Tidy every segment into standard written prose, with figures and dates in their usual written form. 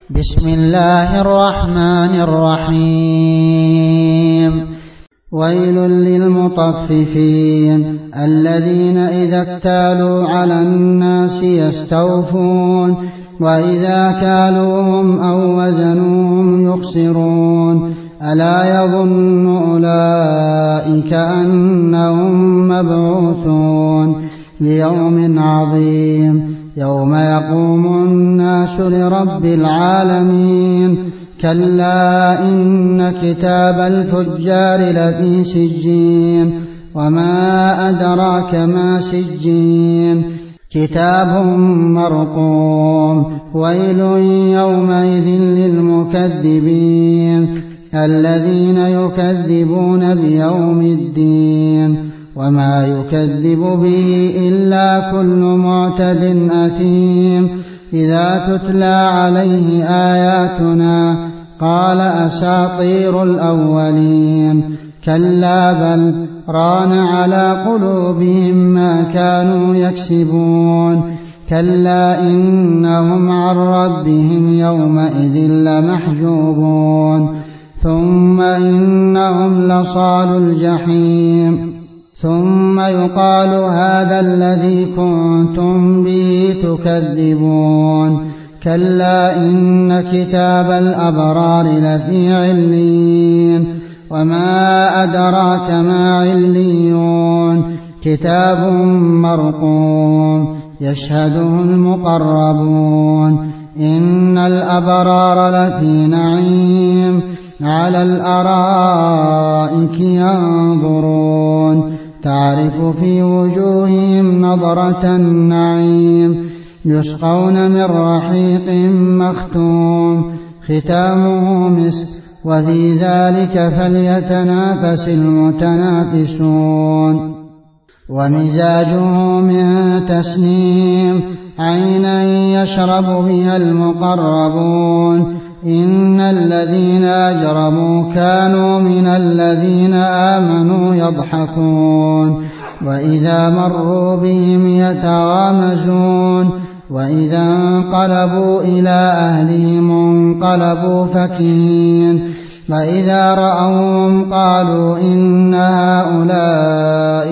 بسم الله الرحمن الرحيم. ويل للمطففين الذين إذا اكتالوا على الناس يستوفون وإذا كالوهم أو وزنوهم يخسرون ألا يظن أولئك أنهم مبعوثون ليوم عظيم يوم يقوم الناس لرب العالمين كلا إن كتاب الفجار لفي سجين وما أدراك ما سجين كتاب مرقوم ويل يومئذ للمكذبين الذين يكذبون بيوم الدين وما يكذب به إلا كل معتد أثيم إذا تتلى عليه آياتنا قال أساطير الأولين كلا بل ران على قلوبهم ما كانوا يكسبون كلا إنهم عن ربهم يومئذ لمحجوبون ثم إنهم لصالوا الجحيم ثم يقال هذا الذي كنتم به تكذبون كلا إن كتاب الأبرار لفي عليين وما أدراك ما عليون كتاب مرقوم يشهده المقربون إن الأبرار لفي نعيم على الأرائك ينظرون تعرف في وجوههم نضرة النعيم يسقون من رحيق مختوم ختامه مسك وفي ذلك فليتنافس المتنافسون ومزاجه من تسنيم عينا يشرب بها المقربون إن الذين أجرموا كانوا من الذين آمنوا يضحكون وإذا مروا بهم يتغامزون وإذا انقلبوا إلى أهلهم انقلبوا فكهين وإذا رأوهم قالوا إن هؤلاء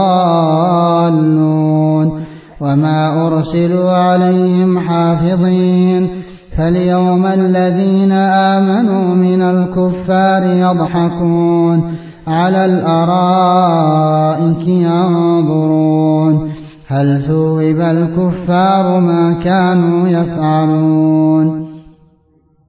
لضالون وما أرسلوا عليهم حافظين فاليوم الذين آمنوا من الكفار يضحكون على الأرائك ينظرون هل ثوب الكفار ما كانوا يفعلون